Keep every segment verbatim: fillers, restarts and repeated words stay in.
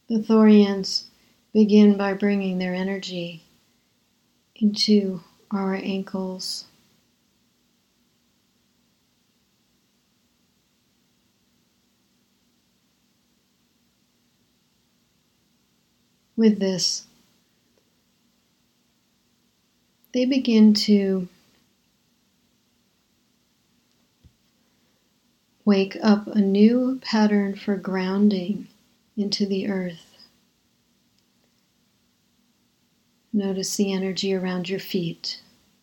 The Thorians begin by bringing their energy into our ankles. With this, they begin to wake up a new pattern for grounding into the earth. Notice the energy around your feet.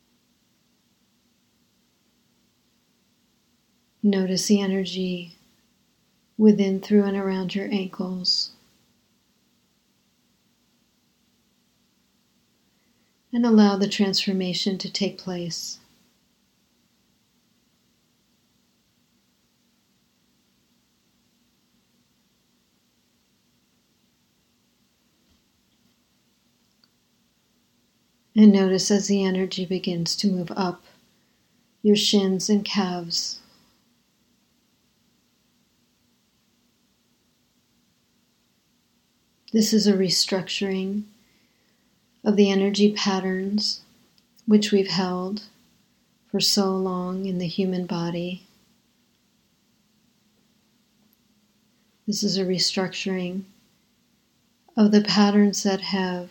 Notice the energy within, through, and around your ankles. And allow the transformation to take place. And notice as the energy begins to move up your shins and calves. This is a restructuring of the energy patterns which we've held for so long in the human body. This is a restructuring of the patterns that have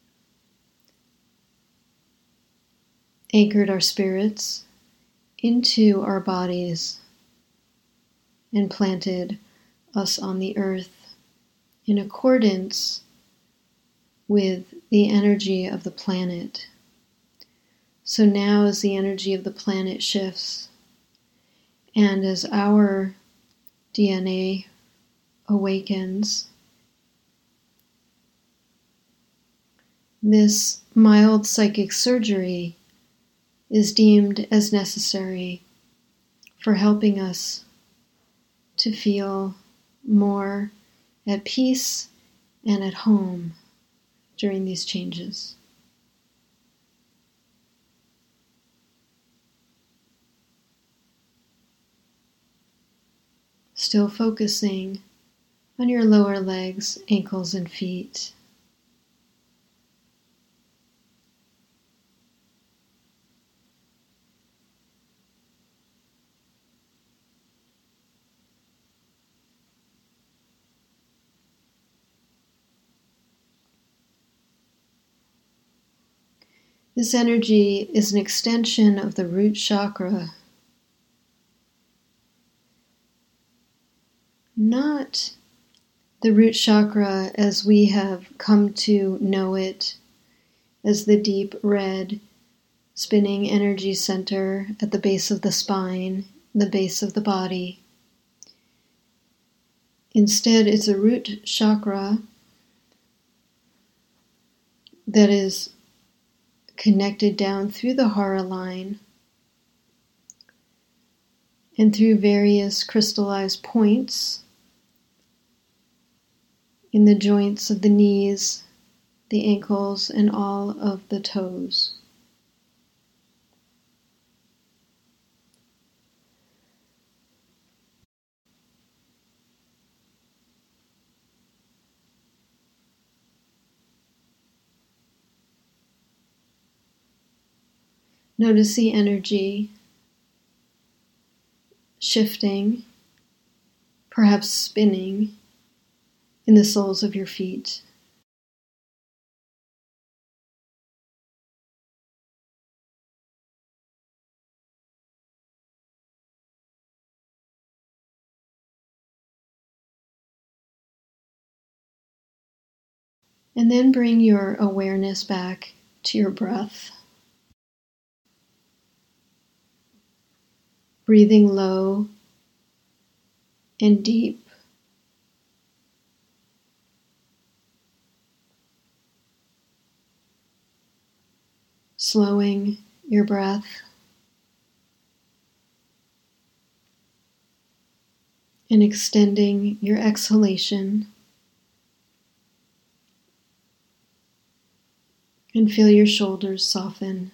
anchored our spirits into our bodies and planted us on the earth in accordance with the energy of the planet. So now as the energy of the planet shifts and as our D N A awakens, this mild psychic surgery is deemed as necessary for helping us to feel more at peace and at home during these changes. Still focusing on your lower legs, ankles, and feet. This energy is an extension of the root chakra. Not the root chakra as we have come to know it, as the deep red spinning energy center at the base of the spine, the base of the body. Instead, it's a root chakra that is connected down through the hara line and through various crystallized points in the joints of the knees, the ankles, and all of the toes. Notice the energy shifting, perhaps spinning, in the soles of your feet. And then bring your awareness back to your breath. Breathing low and deep. Slowing your breath. And extending your exhalation. And feel your shoulders soften.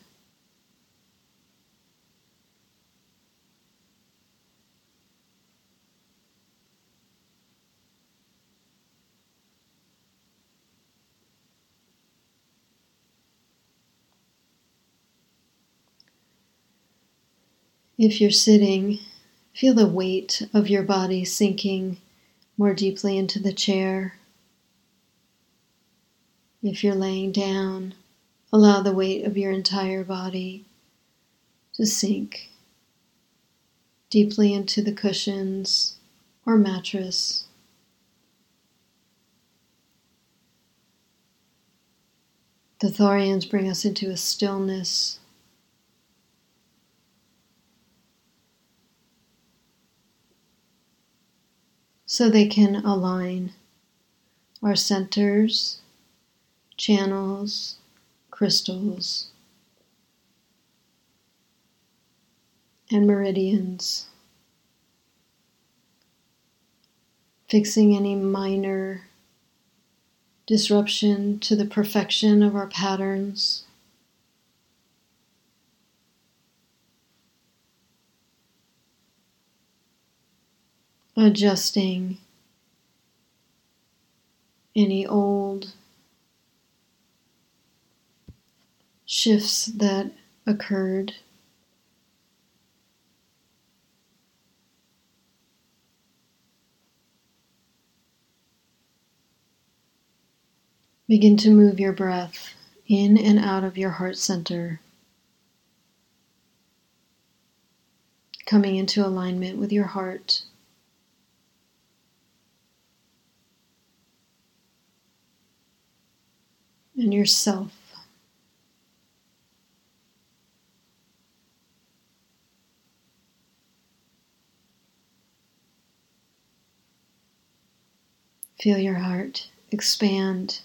If you're sitting, feel the weight of your body sinking more deeply into the chair. If you're laying down, allow the weight of your entire body to sink deeply into the cushions or mattress. The Thorians bring us into a stillness, so they can align our centers, channels, crystals, and meridians, fixing any minor disruption to the perfection of our patterns. Adjusting any old shifts that occurred. Begin to move your breath in and out of your heart center, coming into alignment with your heart. And yourself. Feel your heart expand.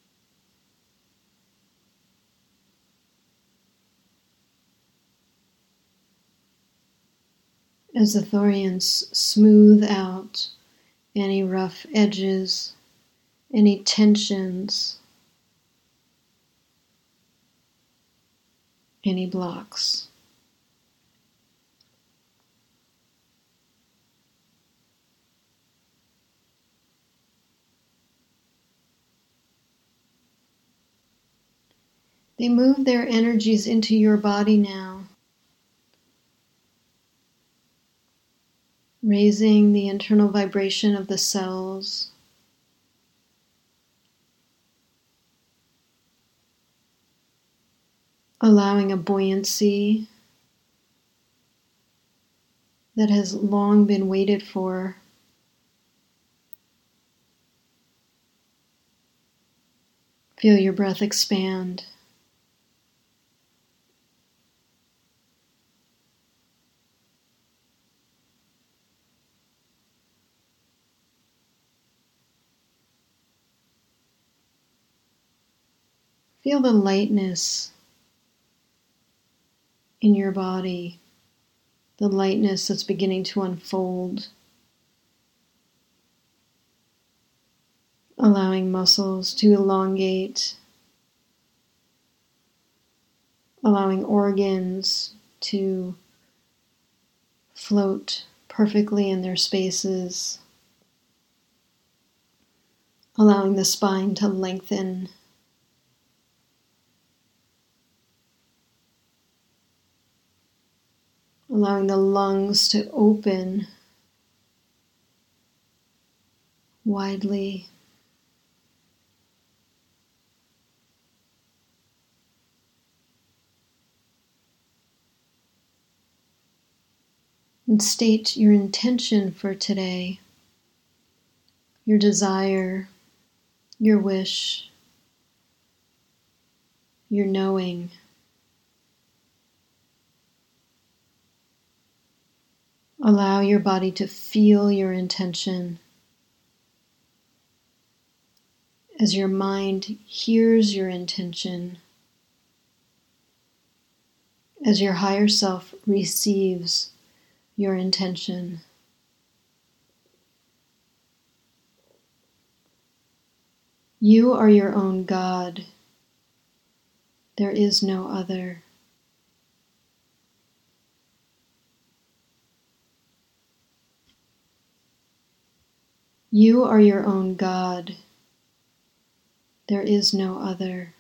As the Thorians smooth out any rough edges, any tensions, any blocks. They move their energies into your body now, raising the internal vibration of the cells, allowing a buoyancy that has long been waited for. Feel your breath expand. Feel the lightness in your body, the lightness that's beginning to unfold, allowing muscles to elongate, allowing organs to float perfectly in their spaces, allowing the spine to lengthen, allowing the lungs to open widely. And state your intention for today, your desire, your wish, your knowing. Allow your body to feel your intention as your mind hears your intention, as your higher self receives your intention. You are your own God. There is no other. You are your own God. There is no other.